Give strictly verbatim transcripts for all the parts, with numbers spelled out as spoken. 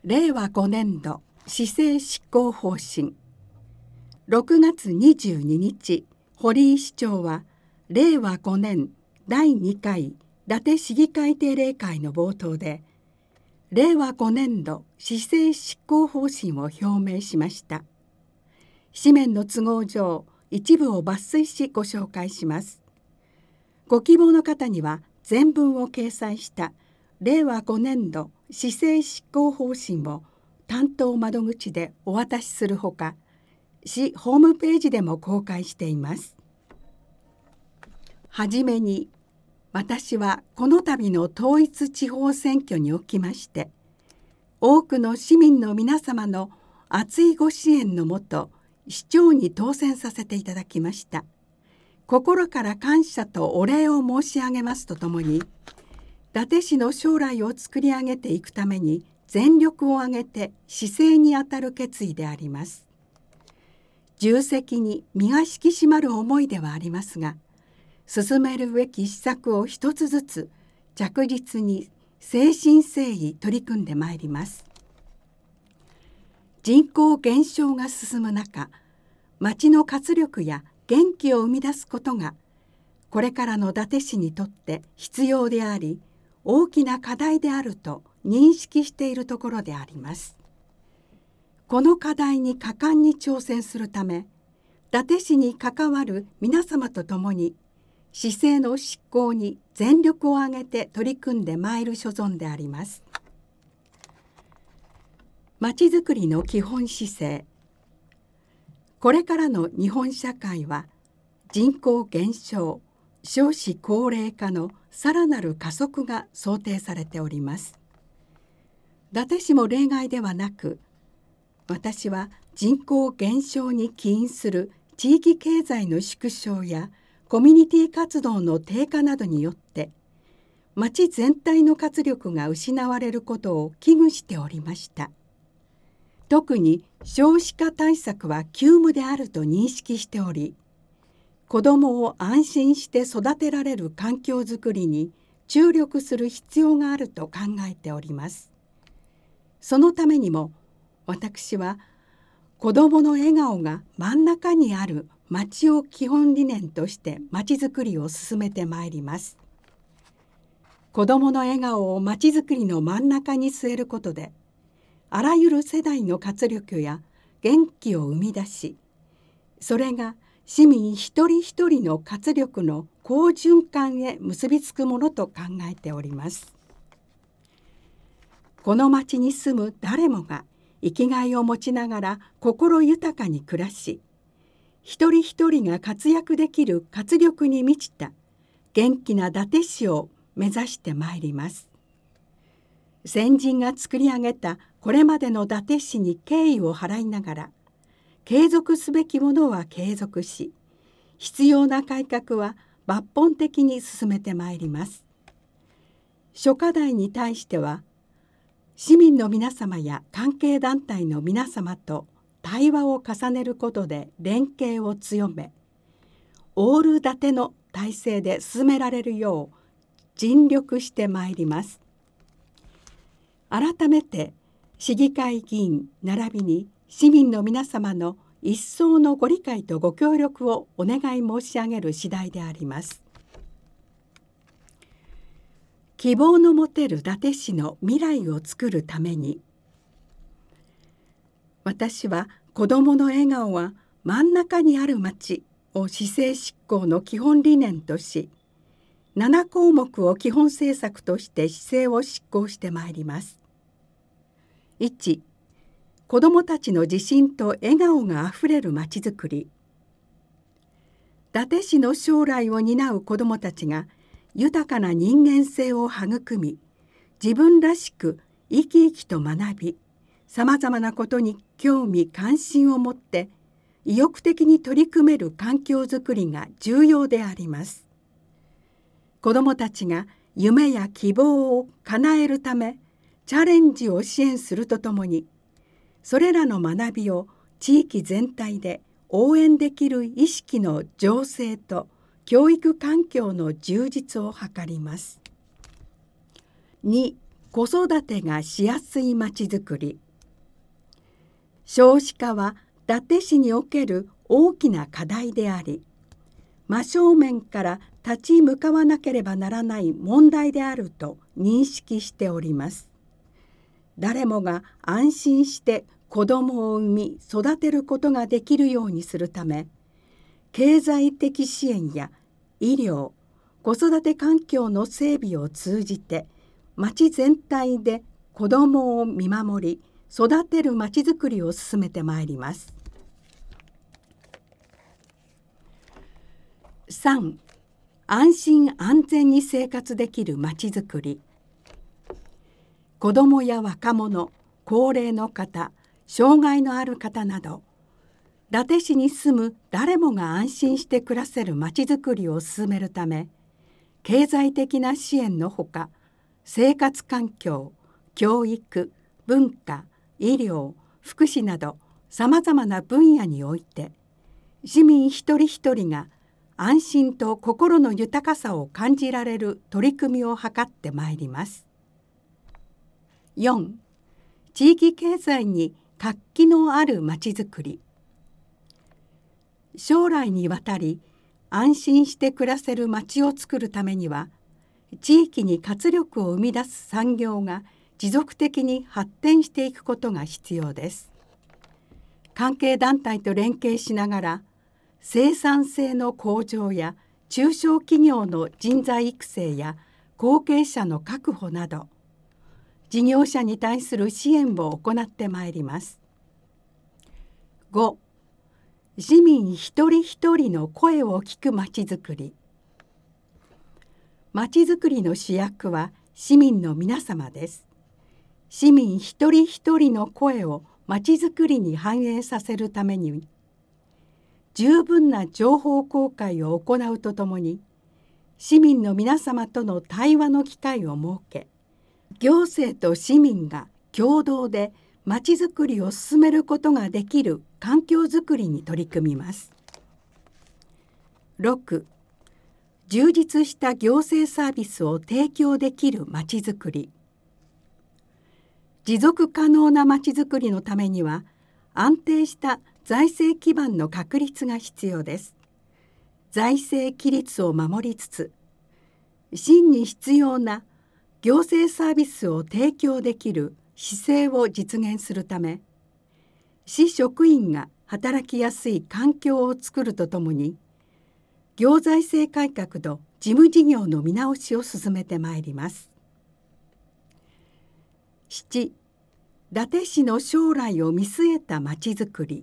れいわごねんど施政執行方針。ろくがつにじゅうににち、堀井市長はれいわごねんだいにかい伊達市議会定例会の冒頭で、れいわごねんど施政執行方針を表明しました。紙面の都合上、一部を抜粋しご紹介します。ご希望の方には全文を掲載したれいわごねんど施政執行方針を担当窓口でお渡しするほか、市ホームページでも公開しています。はじめに、私はこの度の統一地方選挙におきまして、多くの市民の皆様の厚いご支援のもと、市長に当選させていただきました。心から感謝とお礼を申し上げますとともに、伊達市の将来を作り上げていくために全力を挙げて市政にあたる決意であります。重責に身が引き締まる思いではありますが、進めるべき施策を一つずつ着実に誠心誠意取り組んでまいります。人口減少が進む中、町の活力や元気を生み出すことがこれからの伊達市にとって必要であり、大きな課題であると認識しているところであります。この課題に果敢に挑戦するため、伊達市に関わる皆様と共に市政の執行に全力を挙げて取り組んでまいる所存であります。まちづくりの基本姿勢。これからの日本社会は人口減少、少子高齢化のさらなる加速が想定されております。伊達市も例外ではなく、私は人口減少に起因する地域経済の縮小やコミュニティ活動の低下などによって町全体の活力が失われることを危惧しておりました。特に少子化対策は急務であると認識しており、子どもを安心して育てられる環境づくりに注力する必要があると考えております。そのためにも私は子どもの笑顔が真ん中にある町を基本理念として町づくりを進めてまいります。子どもの笑顔を町づくりの真ん中に据えることで、あらゆる世代の活力や元気を生み出し、それが市民一人一人の活力の好循環へ結びつくものと考えております。この町に住む誰もが生きがいを持ちながら心豊かに暮らし、一人一人が活躍できる活力に満ちた元気な伊達市を目指してまいります。先人が作り上げたこれまでの伊達市に敬意を払いながら、継続すべきものは継続し、必要な改革は抜本的に進めてまいります。諸課題に対しては、市民の皆様や関係団体の皆様と対話を重ねることで連携を強め、オール伊達の体制で進められるよう尽力してまいります。改めて市議会議員並びに市民の皆様の一層のご理解とご協力をお願い申し上げる次第であります。希望の持てる伊達市の未来をつくるために、私は子どもの笑顔は真ん中にある町を市政執行の基本理念とし、ななこうもくを基本政策として市政を執行してまいります。いち、子どもたちの自信と笑顔があふれるまちづくり。伊達市の将来を担う子どもたちが豊かな人間性を育み、自分らしく生き生きと学び、さまざまなことに興味関心を持って意欲的に取り組める環境づくりが重要であります。子どもたちが夢や希望を叶えるためチャレンジを支援するとともに、それらの学びを地域全体で応援できる意識の醸成と教育環境の充実を図ります。に、 子育てがしやすいまちづくり。少子化は伊達市における大きな課題であり、真正面から立ち向かわなければならない問題であると認識しております。誰もが安心して子供を産み育てることができるようにするため、経済的支援や医療、子育て環境の整備を通じて、町全体で子どもを見守り育てるまちづくりを進めてまいります。さん、安心安全に生活できるまちづくり。子どもや若者、高齢の方、障害のある方など、伊達市に住む誰もが安心して暮らせるまちづくりを進めるため、経済的な支援のほか、生活環境、教育、文化、医療、福祉などさまざまな分野において、市民一人一人が安心と心の豊かさを感じられる取り組みを図ってまいります。よん、地域経済に活気のあるまちづくり。将来にわたり安心して暮らせるまちをつくるためには、地域に活力を生み出す産業が持続的に発展していくことが必要です。関係団体と連携しながら、生産性の向上や中小企業の人材育成や後継者の確保など、事業者に対する支援を行ってまいります。ご、市民一人一人の声を聞くまちづくり。まちづくりの主役は市民の皆様です。市民一人一人の声をまちづくりに反映させるために、十分な情報公開を行うとともに、市民の皆様との対話の機会を設け、行政と市民が共同でまちづくりを進めることができる環境づくりに取り組みます。ろく、充実した行政サービスを提供できるまちづくり。持続可能なまちづくりのためには、安定した財政基盤の確立が必要です。財政規律を守りつつ、真に必要な行政サービスを提供できる姿勢を実現するため、市職員が働きやすい環境を作るとともに、行財政改革と事務事業の見直しを進めてまいります。なな、伊達市の将来を見据えたまちづくり。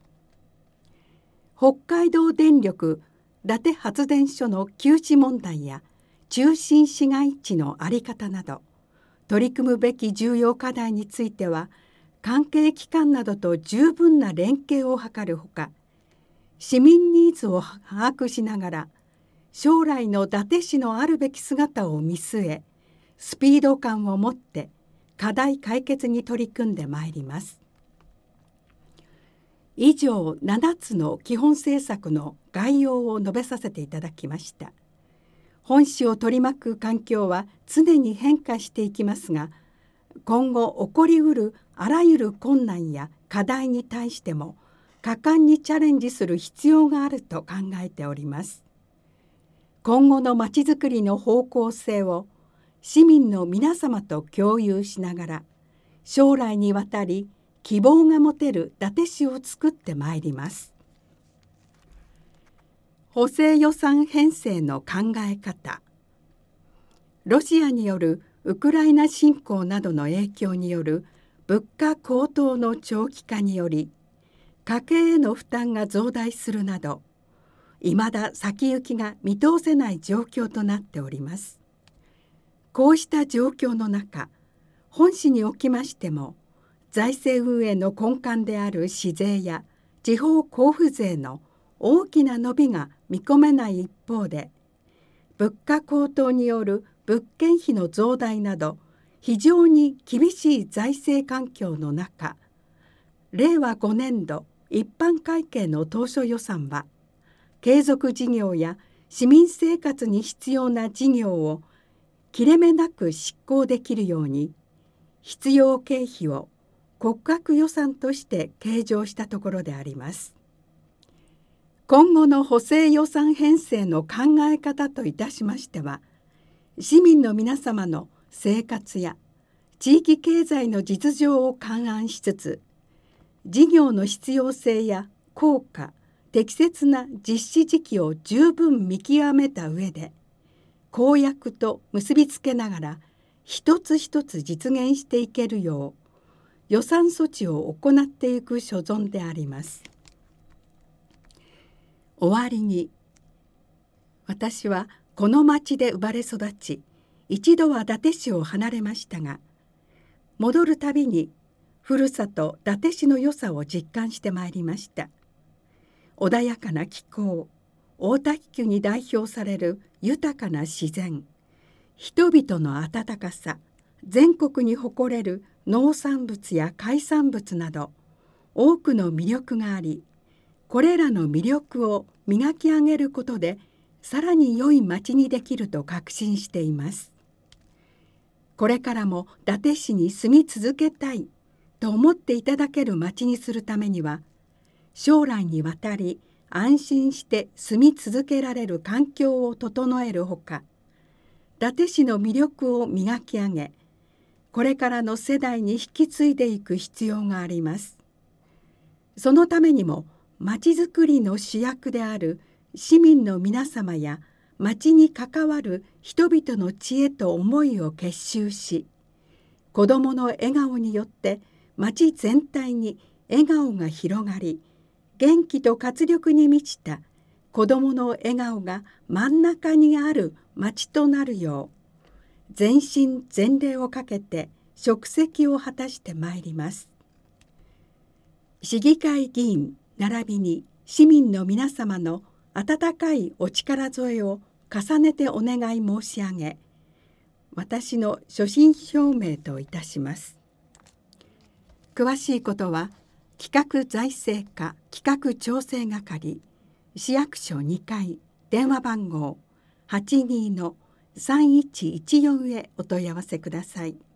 北海道電力伊達発電所の休止問題や中心市街地の在り方など、取り組むべき重要課題については、関係機関などと十分な連携を図るほか、市民ニーズを把握しながら、将来の伊達市のあるべき姿を見据え、スピード感を持って課題解決に取り組んでまいります。以上ななつの基本政策の概要を述べさせていただきました。本市を取り巻く環境は常に変化していきますが、今後起こりうるあらゆる困難や課題に対しても果敢にチャレンジする必要があると考えております。今後のまちづくりの方向性を市民の皆様と共有しながら、将来にわたり希望が持てる伊達市を作ってまいります。補正予算編成の考え方。ロシアによるウクライナ侵攻などの影響による物価高騰の長期化により、家計への負担が増大するなど、いまだ先行きが見通せない状況となっております。こうした状況の中、本市におきましても、財政運営の根幹である市税や地方交付税の大きな伸びが見込めない一方で、物価高騰による物件費の増大など非常に厳しい財政環境の中、れいわごねんど一般会計の当初予算は、継続事業や市民生活に必要な事業を切れ目なく執行できるように、 必要経費を国家予算として計上したところであります。今後の補正予算編成の考え方といたしましては、市民の皆様の生活や地域経済の実情を勘案しつつ、事業の必要性や効果、適切な実施時期を十分見極めた上で、公約と結びつけながら一つ一つ実現していけるよう予算措置を行っていく所存であります。終わりに、私はこの町で生まれ育ち、一度は伊達市を離れましたが、戻るたびにふるさと伊達市の良さを実感してまいりました。穏やかな気候、大滝区に代表される豊かな自然、人々の温かさ、全国に誇れる農産物や海産物など多くの魅力があり、これらの魅力を磨き上げることでさらに良い町にできると確信しています。これからも伊達市に住み続けたいと思っていただける町にするためには、将来にわたり安心して住み続けられる環境を整えるほか、伊達市の魅力を磨き上げ、これからの世代に引き継いでいく必要があります。そのためにも、まちづくりの主役である市民の皆様やまちに関わる人々の知恵と思いを結集し、子どもの笑顔によってまち全体に笑顔が広がり、元気と活力に満ちた子どもの笑顔が真ん中にあるまちとなるよう、全身全霊をかけて職責を果たしてまいります。市議会議員並びに市民の皆様の温かいお力添えを重ねてお願い申し上げ、私の所信表明といたします。詳しいことは企画財政課企画調整係市役所にかい電話番号 はちにーのさんいちいちよん へお問い合わせください。